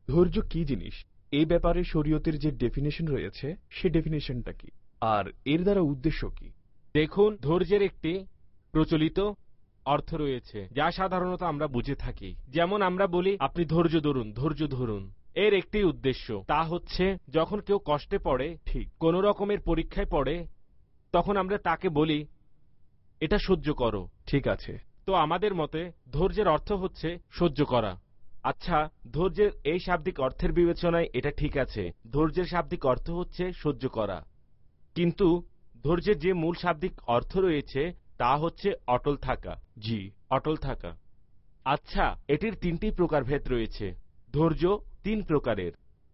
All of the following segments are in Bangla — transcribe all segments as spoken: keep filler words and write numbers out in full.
ধৈর্য কি জিনিস এই ব্যাপারে শরীয়তের যে ডেফিনেশন রয়েছে সে ডেফিনেশনটা কি, আর এর দ্বারা উদ্দেশ্য কি? দেখুন, ধৈর্যের একটি প্রচলিত অর্থ রয়েছে যা সাধারণত আমরা বুঝে থাকি। যেমন আমরা বলি, আপনি ধৈর্য ধরুন, ধৈর্য ধরুন। এর একটি উদ্দেশ্য, তা হচ্ছে যখন কেউ কষ্টে পড়ে, ঠিক কোন রকমের পরীক্ষায় পড়ে, তখন আমরা তাকে বলি এটা সহ্য করো। ঠিক আছে। তো আমাদের মতে ধৈর্যের অর্থ হচ্ছে সহ্য করা। আচ্ছা, ধৈর্যের এই শাব্দিক অর্থের বিবেচনায় এটা ঠিক আছে, ধৈর্যের শাব্দিক অর্থ হচ্ছে সহ্য করা। কিন্তু ধৈর্যের যে মূল শাব্দিক অর্থ রয়েছে তা হচ্ছে অটল থাকা। জি, অটল থাকা। আচ্ছা, এটির তিনটি প্রকারভেদ রয়েছে। ধৈর্য তিন প্রকারের।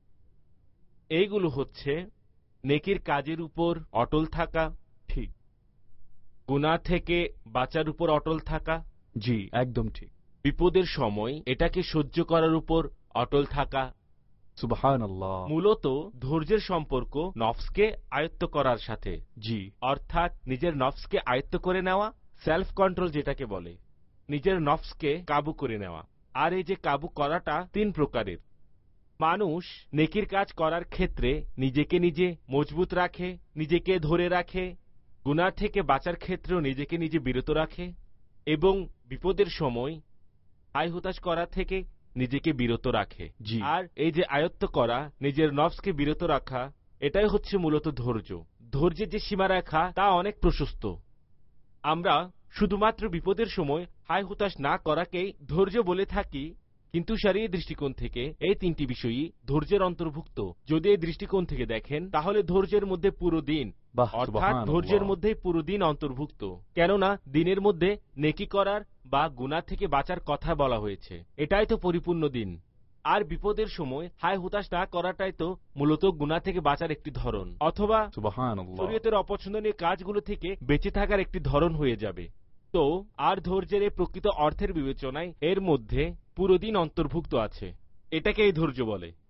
এইগুলো হচ্ছে নেকির কাজের উপর অটল থাকা, ঠিক। গুনাহ থেকে বাঁচার উপর অটল থাকা, জি, একদম ঠিক। বিপদের সময় এটাকে সহ্য করার উপর অটল থাকা। সুবহানাল্লাহ। মূলত ধৈর্যের সম্পর্ক নফসকে আয়ত্ত করার সাথে। জি, অর্থাৎ নিজের নফসকে আয়ত্ত করে নেওয়া, সেলফ কন্ট্রোল যেটাকে বলে, নিজের নফসকে কাবু করে নেওয়া। আর এই যে কাবু করাটা তিন প্রকারের। মানুষ নেকির কাজ করার ক্ষেত্রে নিজেকে নিজে মজবুত রাখে, নিজেকে ধরে রাখে, গুনাহ থেকে বাঁচার ক্ষেত্রেও নিজেকে নিজে বিরত রাখে, এবং বিপদের সময় হায় হুতাশ করা থেকে নিজেকে বিরত রাখে। জি। আর এই যে আয়ত্ত করা, নিজের নফসকে বিরত রাখা, এটাই হচ্ছে মূলত ধৈর্য। ধৈর্যের যে সীমারেখা তা অনেক প্রশস্ত। আমরা শুধুমাত্র বিপদের সময় হায় হুতাশ না করাকেই ধৈর্য বলে থাকি, কিন্তু শরীয়তের দৃষ্টিকোণ থেকে এই তিনটি বিষয়ই ধৈর্যের অন্তর্ভুক্ত। যদি এই দৃষ্টিকোণ থেকে দেখেন তাহলে ধৈর্যের মধ্যে পুরো দিন, বাহ, অর্থাৎ সুবহানাল্লাহ। ধৈর্যের মধ্যেই পুরো দিন অন্তর্ভুক্ত। কেননা দিনের মধ্যে নেকি করার বা গুনাহ থেকে বাঁচার কথা বলা হয়েছে, এটাই তো পরিপূর্ণ দিন। আর বিপদের সময় হায় হুতাশ না করাটাই তো মূলত গুনাহ থেকে বাঁচার একটি ধরন, অথবা সুবহানাল্লাহ। শরীয়তের অপছন্দনীয় কাজগুলো থেকে বেঁচে থাকার একটি ধরন হয়ে যাবে। তো আর ধৈর্যের এই প্রকৃত অর্থের বিবেচনায় এর মধ্যে পুরো দিন অন্তর্ভুক্ত আছে, এটাকেই ধৈর্য বলে।